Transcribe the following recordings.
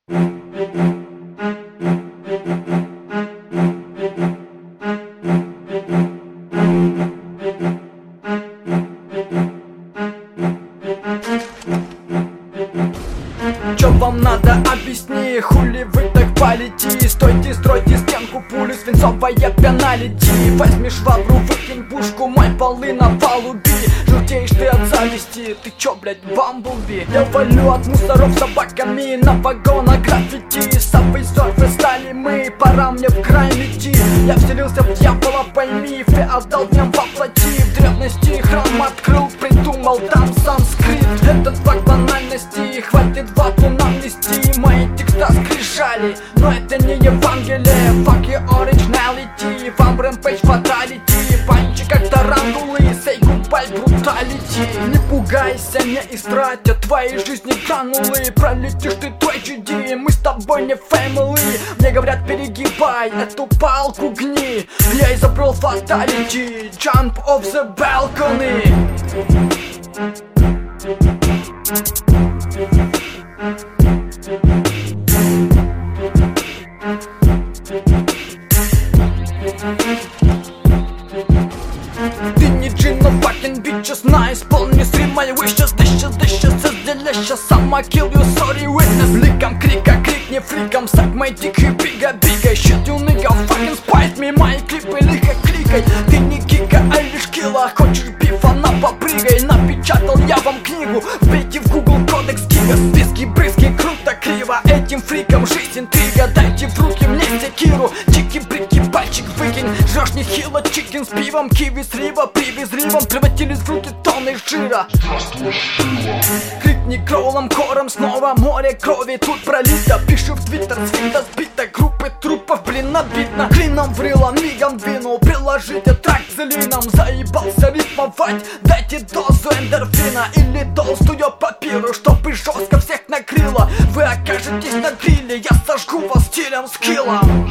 Чё вам надо, объясни, хули вы так полети? Стойте, стройте стенку, пулю, свинцовая пеналити. Возьми швабру, выкинь пушку, мой полы на палубе. Желтеешь ты от зависти, ты чё, блядь, Бамблби? Я валю от мусоров собаками на вагонах граффити. Сабвей серфы стали мы, пора мне в край идти. Я вселился в дьявола, пойми, феодал днем воплоти. В древности храм открыл, придумал там санскрит. Этот факт банальности, хватит вату нам нести. Мои текста скрижали, но это не Евангелие. Fuck your originality, вам rampage fatality. Панчи как тарантулы, say goodbye brutality. Не пугайся, не истратят твоей жизни гранулы. Пролетишь ты трагедии, мы с тобой не family. Мне говорят, перегибай эту палку, гни. Я изобрел fatality, jump off the balcony. Ты не джин, но fucking bitches, на исполни stream my wishes. Dishes, is delicious, I'ma kill you, sorry witness. Ликом крика, крикни фриком, suck my dick и бига. Shit you nigga, fucking spite me, мои клипы лихо кликай. Ты не гига, а лишь килла, хочешь бифа, на попрыгай. Напечатал я вам книгу, вбейте в Google кодекс гига. Списки, брызги, круто, криво, этим фрикам жизнь интрига. Дайте в руки мне секиру, чики-брики, пальчик выкинь. Жрешь нехило, чикен с пивом, киви с рива, привезривом. Превратились в руки тонны жира. Крикни кроулом, хором снова, море крови тут пролито. Пишу в твиттер, свита сбита, группы трупов, блин, обидно. Клином врыло, мигом двинул, приложите трак целином. Заебался рифмовать, дайте дозу эндорфина или толстую папиру, чтобы жестко всех накрыло. Вы окажетесь на гриле, я сожгу вас стилем скиллом.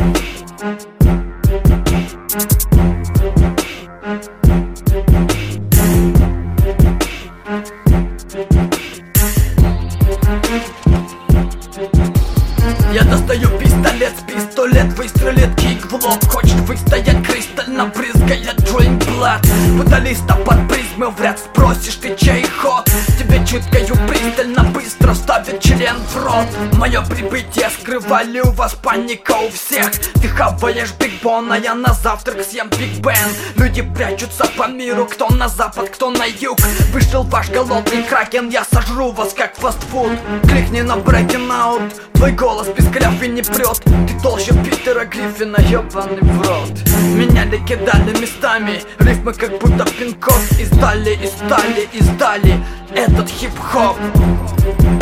Я достаю пистолет, с пистолет выстрелит, кик в лоб. Хочет выстоять, кристально брызгает drawing blood. Футалиста под призмы вряд спросишь ты чей ход. Тебе чуткою пристально быстро ставят член в рот. Мое прибытие скрывали, у вас паника у всех. Ты хаваешь Биг Бон, а я на завтрак съем Биг Бен. Люди прячутся по миру, кто на запад, кто на юг. Вышел ваш голодный кракен, я сожру вас как фастфуд. Кликни на breaking out, твой голос без кляфы не прет. Ты толще Питера Гриффина, ебаный в рот. Меняли, кидали местами, рифмы как будто пин-код. Издали этот хип-хоп.